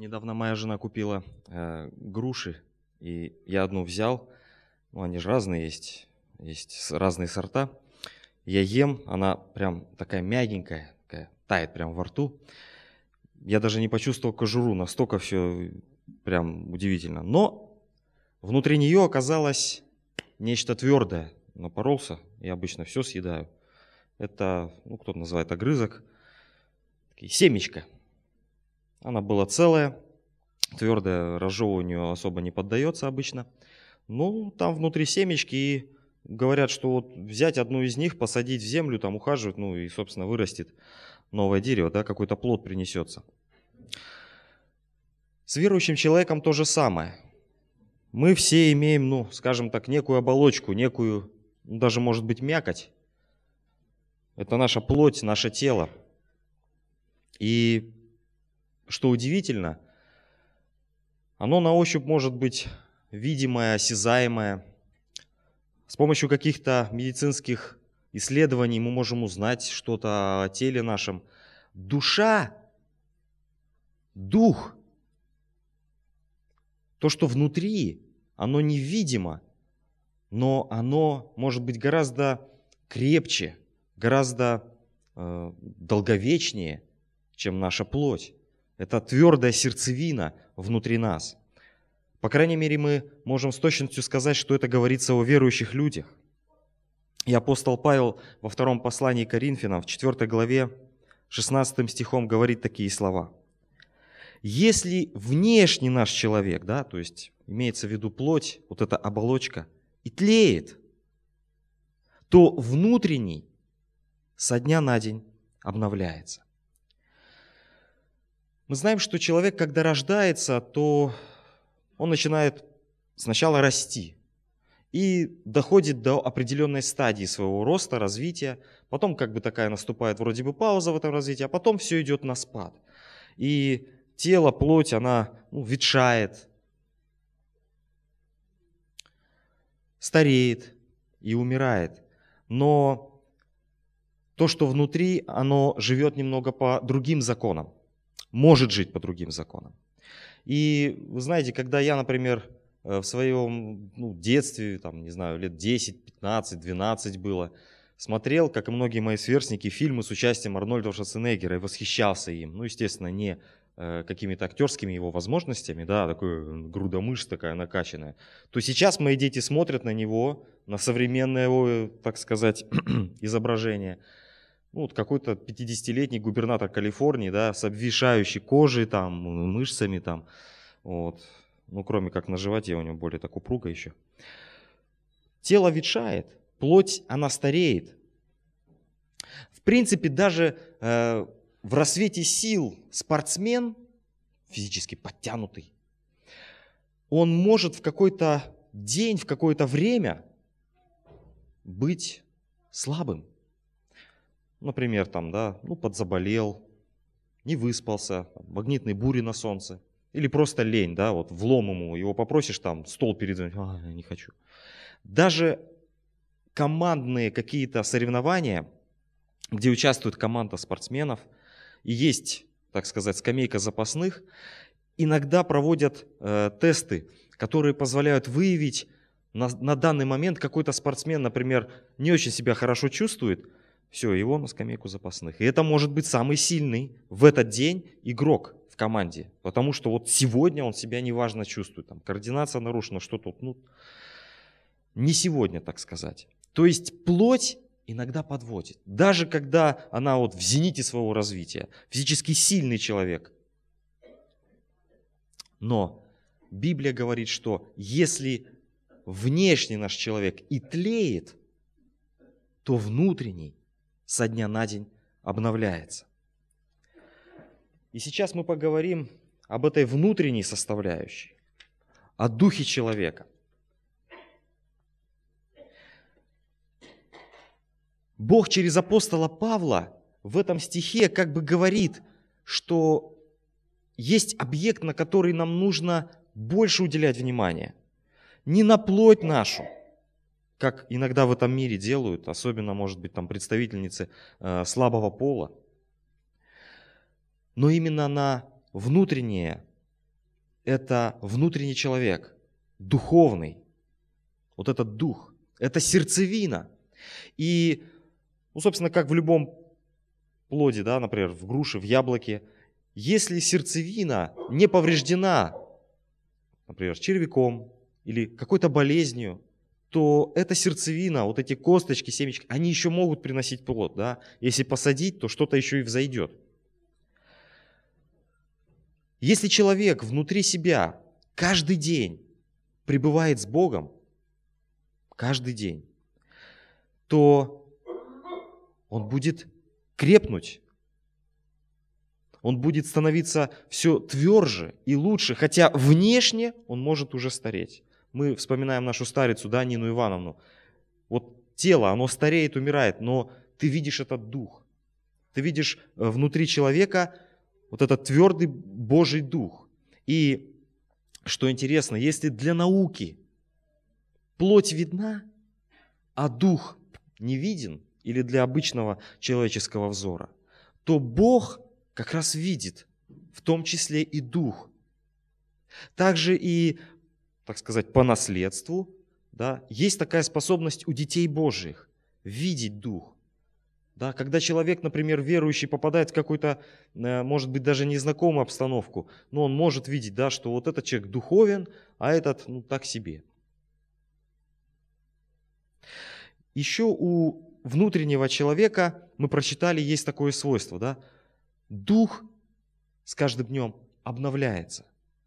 Недавно моя жена купила груши, и я одну взял. Ну, они же разные есть разные сорта. Я ем, она прям такая мягенькая, такая, тает прям во рту. Я даже не почувствовал кожуру, настолько все прям удивительно. Но внутри нее оказалось нечто твердое. Напоролся, я обычно все съедаю. Это, кто-то называет огрызок, такие семечко. Она была целая, твердая, разжевыванию особо не поддается обычно. Ну, там внутри семечки, и говорят, что вот взять одну из них, посадить в землю, там ухаживать, ну и, собственно, вырастет новое дерево, да, какой-то плод принесется. С верующим человеком то же самое. Мы все имеем, скажем так, некую оболочку, некую, даже может быть мякоть. Это наша плоть, наше тело. И что удивительно, оно на ощупь может быть видимое, осязаемое. С помощью каких-то медицинских исследований мы можем узнать что-то о теле нашем. Душа, дух, то, что внутри, оно невидимо, но оно может быть гораздо крепче, гораздо долговечнее, чем наша плоть. Это твердая сердцевина внутри нас. По крайней мере, мы можем с точностью сказать, что это говорится о верующих людях. И апостол Павел во втором послании к Коринфянам, в 4 главе, 16 стихом говорит такие слова. «Если внешний наш человек, да, то есть имеется в виду плоть, вот эта оболочка, и тлеет, то внутренний со дня на день обновляется». Мы знаем, что человек, когда рождается, то он начинает сначала расти и доходит до определенной стадии своего роста, развития. Потом такая наступает вроде бы пауза в этом развитии, а потом все идет на спад. И тело, плоть, она ветшает, стареет и умирает. Но то, что внутри, оно живет немного по другим законам. Может жить по другим законам. И вы знаете, когда я, например, в своем детстве, лет 10, 15, 12 было, смотрел, как и многие мои сверстники, фильмы с участием Арнольда Шварценеггера и восхищался им. Естественно, не какими-то актерскими его возможностями, да, такой груда мышц такая накачанная, то сейчас мои дети смотрят на него, на современное его, так сказать, изображение. Какой-то 50-летний губернатор Калифорнии, да, с обвисающей кожей, мышцами, кроме как на животе у него более так упруго еще. Тело ветшает, плоть, она стареет. В принципе, даже в рассвете сил спортсмен, физически подтянутый, он может в какой-то день, в какое-то время быть слабым. Например, подзаболел, не выспался, магнитные бури на солнце. Или просто лень, да, влом ему, его попросишь стол передвинуть, я не хочу. Даже командные какие-то соревнования, где участвует команда спортсменов, и есть, так сказать, скамейка запасных, иногда проводят тесты, которые позволяют выявить на данный момент какой-то спортсмен, например, не очень себя хорошо чувствует, все, его на скамейку запасных. И это может быть самый сильный в этот день игрок в команде. Потому что сегодня он себя неважно чувствует. Координация нарушена, что-то не сегодня, так сказать. То есть плоть иногда подводит. Даже когда она в зените своего развития. Физически сильный человек. Но Библия говорит, что если внешний наш человек и тлеет, то внутренний со дня на день обновляется. И сейчас мы поговорим об этой внутренней составляющей, о духе человека. Бог через апостола Павла в этом стихе говорит, что есть объект, на который нам нужно больше уделять внимания. Не на плоть нашу, как иногда в этом мире делают, особенно, может быть, представительницы слабого пола, но именно на внутреннее это внутренний человек, духовный. Вот этот дух, это сердцевина. И, собственно, как в любом плоде, да, например, в груше, в яблоке, если сердцевина не повреждена, например, червяком или какой-то болезнью, то эта сердцевина, вот эти косточки, семечки, они еще могут приносить плод. Да? Если посадить, то что-то еще и взойдет. Если человек внутри себя каждый день пребывает с Богом, каждый день, то он будет крепнуть, он будет становиться все тверже и лучше, хотя внешне он может уже стареть. Мы вспоминаем нашу старицу, да, Нину Ивановну. Вот тело, оно стареет, умирает, но ты видишь этот дух. Ты видишь внутри человека вот этот твердый Божий дух. И что интересно, если для науки плоть видна, а дух не виден, или для обычного человеческого взора, то Бог как раз видит, в том числе и дух. Также и, так сказать, по наследству, да, есть такая способность у детей Божьих видеть дух. Да, когда человек, например, верующий, попадает в какую-то, может быть, даже незнакомую обстановку, но он может видеть, да, что вот этот человек духовен, а этот, так себе. Еще у внутреннего человека, мы прочитали, есть такое свойство, да, дух с каждым днем обновляется.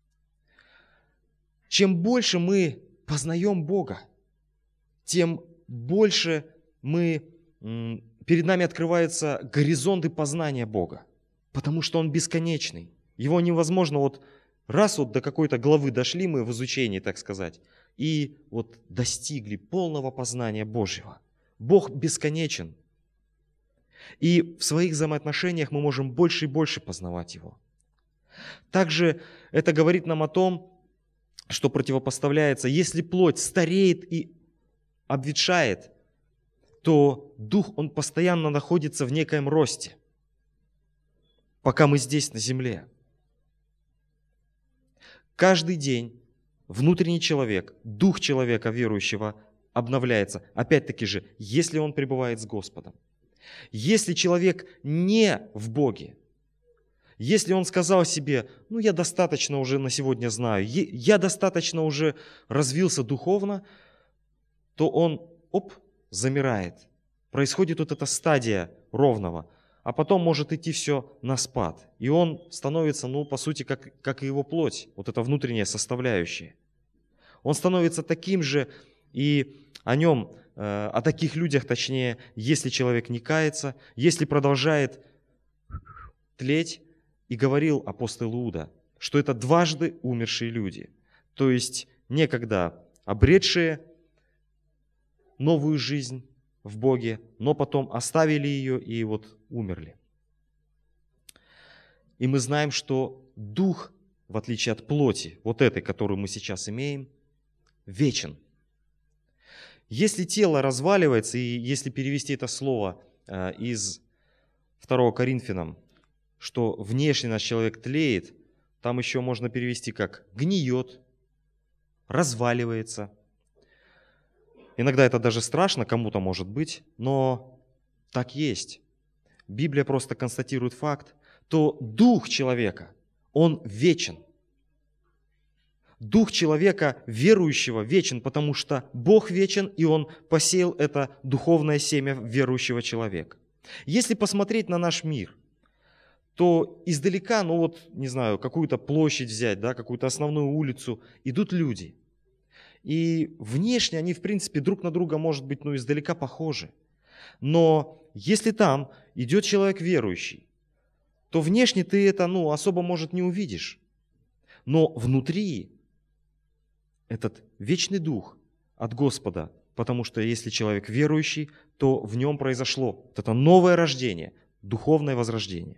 Чем больше мы познаем Бога, тем больше перед нами открываются горизонты познания Бога, потому что Он бесконечный. Его невозможно раз до какой-то главы дошли мы в изучении, так сказать, и достигли полного познания Божьего. Бог бесконечен. И в своих взаимоотношениях мы можем больше и больше познавать Его. Также это говорит нам о том, что противопоставляется, если плоть стареет и обветшает, то дух, он постоянно находится в некоем росте, пока мы здесь на земле. Каждый день внутренний человек, дух человека верующего обновляется. Опять-таки же, если он пребывает с Господом. Если человек не в Боге, если он сказал себе, я достаточно уже на сегодня знаю, я достаточно уже развился духовно, то он, замирает. Происходит эта стадия ровного, а потом может идти все на спад. И он становится, по сути, как и его плоть, эта внутренняя составляющая. Он становится таким же, и о таких людях, точнее, если человек не кается, если продолжает тлеть, и говорил апостол Иуда, что это дважды умершие люди, то есть некогда обретшие новую жизнь в Боге, но потом оставили ее и умерли. И мы знаем, что дух, в отличие от плоти, этой, которую мы сейчас имеем, вечен. Если тело разваливается, и если перевести это слово из 2 Коринфянам, что внешне наш человек тлеет, там еще можно перевести как гниет, разваливается. Иногда это даже страшно кому-то может быть, но так есть. Библия просто констатирует факт, то дух человека, он вечен. Дух человека верующего вечен, потому что Бог вечен, и Он посеял это духовное семя верующего человека. Если посмотреть на наш мир, то издалека, не знаю, какую-то площадь взять, да, какую-то основную улицу, идут люди. И внешне они, в принципе, друг на друга, может быть, издалека похожи. Но если там идет человек верующий, то внешне ты это, особо, может, не увидишь. Но внутри этот вечный дух от Господа, потому что если человек верующий, то в нем произошло это новое рождение, духовное возрождение.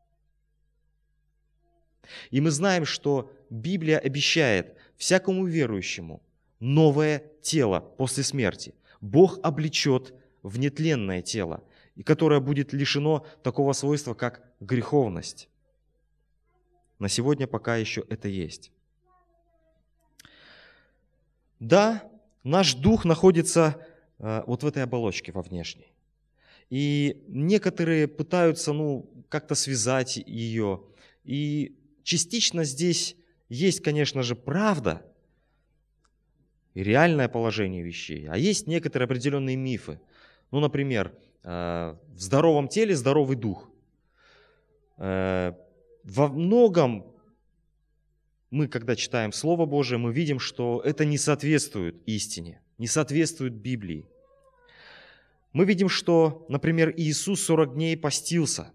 И мы знаем, что Библия обещает всякому верующему новое тело после смерти. Бог облечет в нетленное тело, и которое будет лишено такого свойства, как греховность. На сегодня пока еще это есть. Да, наш дух находится вот в этой оболочке во внешней. И некоторые пытаются, как-то связать ее. И частично здесь есть, конечно же, правда и реальное положение вещей, а есть некоторые определенные мифы. Например, в здоровом теле здоровый дух. Во многом мы, когда читаем Слово Божие, мы видим, что это не соответствует истине, не соответствует Библии. Мы видим, что, например, Иисус 40 дней постился.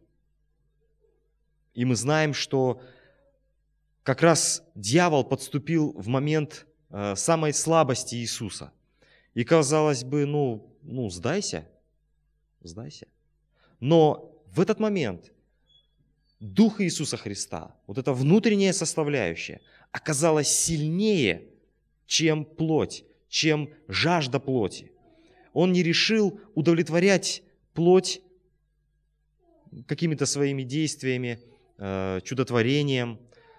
И мы знаем, что как раз дьявол подступил в момент самой слабости Иисуса. И казалось бы, сдайся. Но в этот момент Дух Иисуса Христа, вот эта внутренняя составляющая, оказалась сильнее, чем плоть, чем жажда плоти. Он не решил удовлетворять плоть какими-то своими действиями, чудотворением.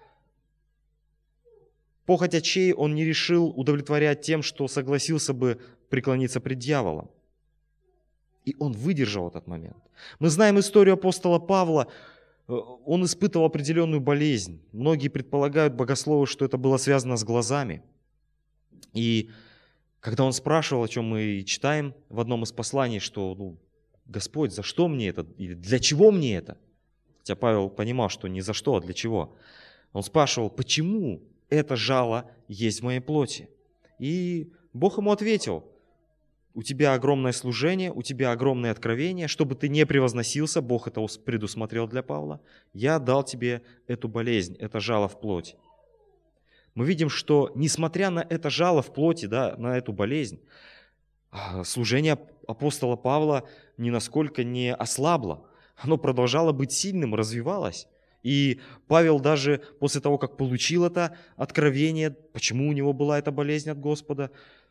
Похоть очей он не решил удовлетворять тем, что согласился бы преклониться пред дьяволом. И он выдержал этот момент. Мы знаем историю апостола Павла. Он испытывал определенную болезнь. Многие предполагают, богословы, что это было связано с глазами. И когда он спрашивал, о чем мы читаем в одном из посланий, что Господь, за что мне это? Или для чего мне это? Хотя Павел понимал, что не за что, а для чего. Он спрашивал, почему это жало есть в моей плоти? И Бог ему ответил, у тебя огромное служение, у тебя огромное откровение, чтобы ты не превозносился, Бог это предусмотрел для Павла, я дал тебе эту болезнь, это жало в плоти. Мы видим, что несмотря на это жало в плоти, на эту болезнь, служение апостола Павла ни насколько не ослабло. Оно продолжало быть сильным, развивалось. И Павел даже после того, как получил это откровение, почему у него была эта болезнь от Господа,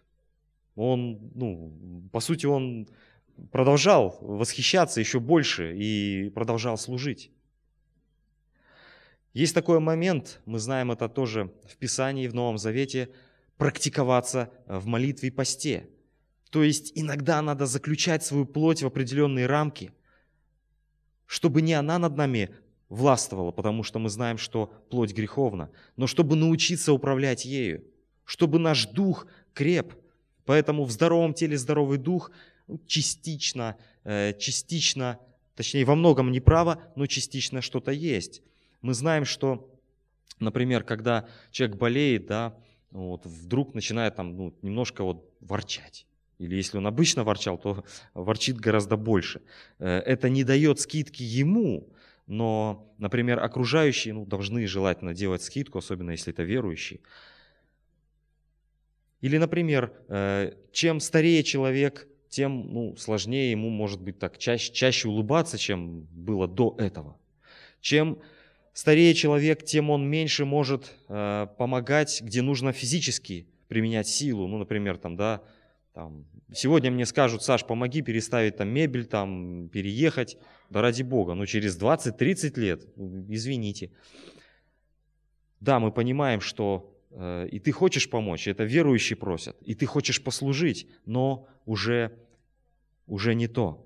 он продолжал восхищаться еще больше и продолжал служить. Есть такой момент, мы знаем это тоже в Писании, в Новом Завете, практиковаться в молитве и посте. То есть иногда надо заключать свою плоть в определенные рамки, чтобы не она над нами властвовала, потому что мы знаем, что плоть греховна, но чтобы научиться управлять ею, чтобы наш дух креп. Поэтому в здоровом теле здоровый дух частично, точнее во многом неправо, но частично что-то есть. Мы знаем, что, например, когда человек болеет, вдруг начинает немножко ворчать. Или если он обычно ворчал, то ворчит гораздо больше. Это не дает скидки ему, но, например, окружающие должны желательно делать скидку, особенно если это верующие. Или, например, чем старее человек, тем сложнее ему, может быть, так чаще улыбаться, чем было до этого. Чем старее человек, тем он меньше может помогать, где нужно физически применять силу. Например, сегодня мне скажут, Саш, помоги переставить мебель, переехать. Да ради Бога, через 20-30 лет, извините. Да, мы понимаем, что и ты хочешь помочь, это верующие просят, и ты хочешь послужить, но уже не то.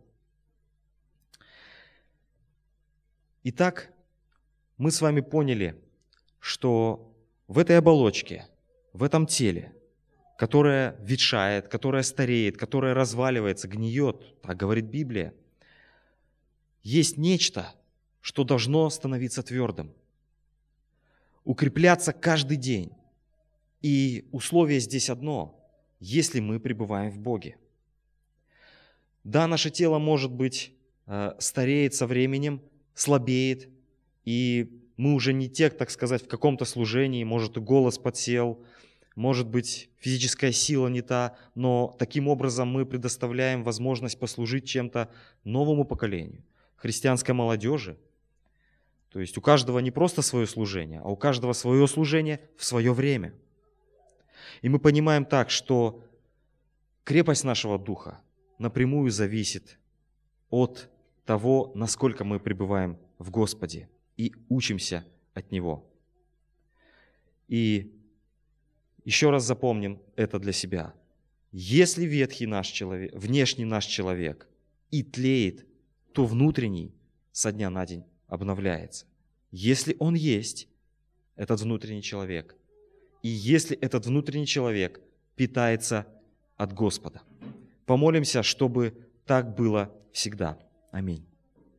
Итак, мы с вами поняли, что в этой оболочке, в этом теле, которое ветшает, которое стареет, которое разваливается, гниет, так говорит Библия, есть нечто, что должно становиться твердым, укрепляться каждый день. И условие здесь одно, если мы пребываем в Боге. Да, наше тело, может быть, стареет со временем, слабеет, и мы уже не те, так сказать, в каком-то служении, может, и голос подсел, может быть, физическая сила не та, но таким образом мы предоставляем возможность послужить чем-то новому поколению, христианской молодежи. То есть у каждого не просто свое служение, а у каждого свое служение в свое время. И мы понимаем так, что крепость нашего духа напрямую зависит от того, насколько мы пребываем в Господе и учимся от Него. И Еще раз запомним это для себя. Если ветхий наш человек, внешний наш человек и тлеет, то внутренний со дня на день обновляется. Если он есть, этот внутренний человек, и если этот внутренний человек питается от Господа. Помолимся, чтобы так было всегда. Аминь.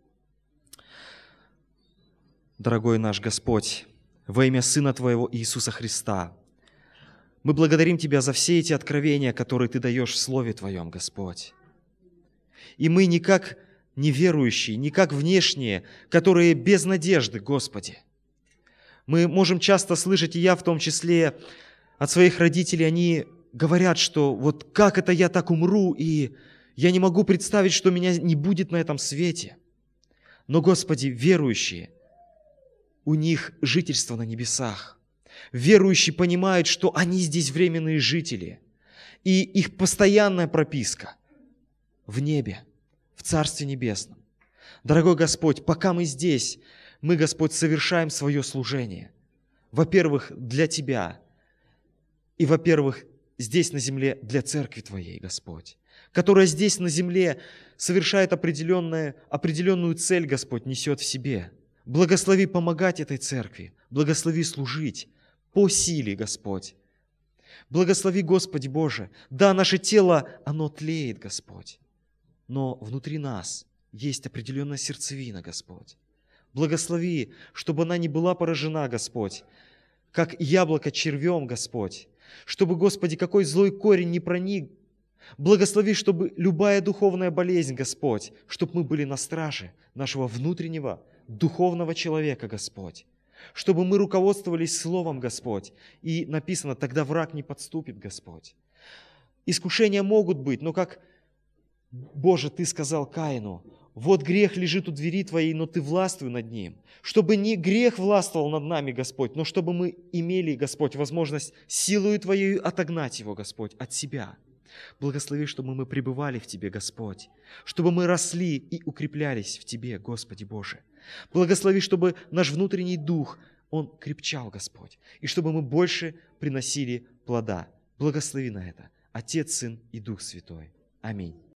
Дорогой наш Господь, во имя Сына Твоего Иисуса Христа, мы благодарим Тебя за все эти откровения, которые Ты даешь в Слове Твоем, Господь. И мы не как неверующие, не как внешние, которые без надежды, Господи. Мы можем часто слышать, и я в том числе, от своих родителей, они говорят, что вот как это я так умру, и я не могу представить, что меня не будет на этом свете. Но, Господи, верующие, у них жительство на небесах. Верующие понимают, что они здесь временные жители, и их постоянная прописка в небе, в Царстве Небесном. Дорогой Господь, пока мы здесь, мы, Господь, совершаем свое служение. Во-первых, для Тебя, и, во-первых, здесь на земле для Церкви Твоей, Господь, которая здесь на земле совершает определенную цель, Господь, несет в себе. Благослови помогать этой Церкви, благослови служить по силе, Господь. Благослови, Господи Боже. Да, наше тело, оно тлеет, Господь, но внутри нас есть определенная сердцевина, Господь. Благослови, чтобы она не была поражена, Господь, как яблоко червем, Господь. Чтобы, Господи, какой злой корень не проник. Благослови, чтобы любая духовная болезнь, Господь, чтобы мы были на страже нашего внутреннего духовного человека, Господь. Чтобы мы руководствовались Словом, Господь. И написано, тогда враг не подступит, Господь. Искушения могут быть, но как, Боже, Ты сказал Каину, вот грех лежит у двери Твоей, но Ты властвуй над ним. Чтобы не грех властвовал над нами, Господь, но чтобы мы имели, Господь, возможность силою Твоей отогнать его, Господь, от себя. Благослови, чтобы мы пребывали в Тебе, Господь, чтобы мы росли и укреплялись в Тебе, Господи Боже. Благослови, чтобы наш внутренний дух, он крепчал, Господь, и чтобы мы больше приносили плода. Благослови на это, Отец, Сын и Дух Святой. Аминь.